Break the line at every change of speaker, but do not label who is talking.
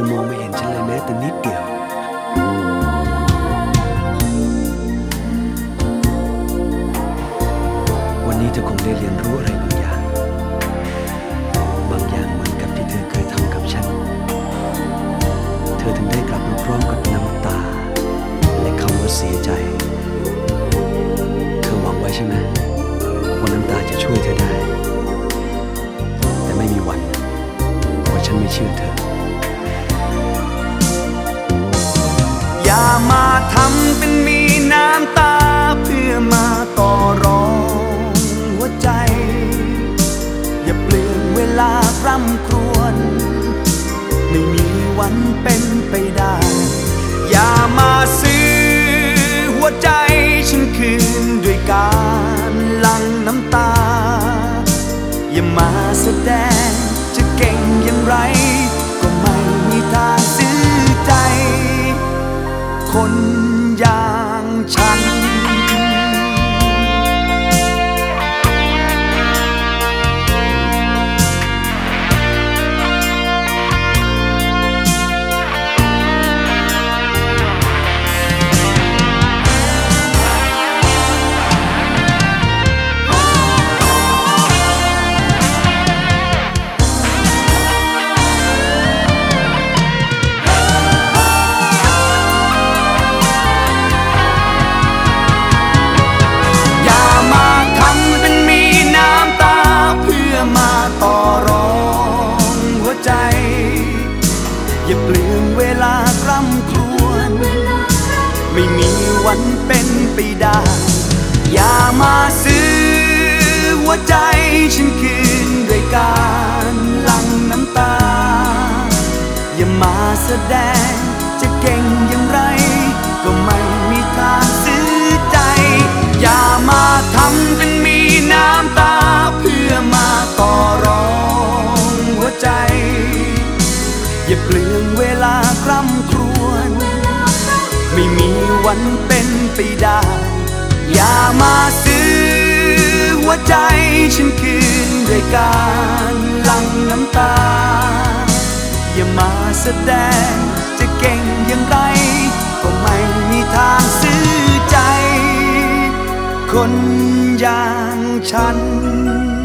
มองไม่เห็นฉันเลยแม้แต่นิดเดียววันนี้เธอคงได้เรียนรู้อะไรบางอย่างเหมือนกับที่เธอเคยทำกับฉันเธอถึงได้กลับมาพร้อมกับน้ำตาและคำว่าเสียใจเธอหวังไว้ใช่ไหมว่าน้ำตาจะช่วยเธอได้แต่ไม่มีวันเพราะฉันไม่เชื่อเธอ
อย่ามาทำเป็นมีน้ำตาเพื่อมาต่อรองหัวใจอย่าเปลืองเวลาคร่ำครวญไม่มีวันเป็นไปได้อย่ามาซื้อหัวใจฉันคืนด้วยการหลั่งน้ำตาอย่ามาแสดงจะเก่งอย่างไรก็ไม่มีทางซื้อใจคนอย่างฉันอย่าเปลืองเวลาคร่ำครวญไม่มีวันเป็นไปได้อย่ามาซื้อหัวใจฉันคืนด้วยการหลั่งน้ำตาอย่ามาแสดงจะเก่งอย่างไรก็ไม่มีทางซื้อใจอย่ามาทำเป็นมีน้ำตาเพื่อมาต่อรองหัวใจอย่าเปลืองเวลาคร่ำครวญไม่มีวันเป็นไปได้อย่ามาซื้อหัวใจฉันคืนด้วยการหลั่งน้ำตาอย่ามาแสดงจะเก่งอย่างไรก็ไม่มีทางซื้อใจคนอย่างฉัน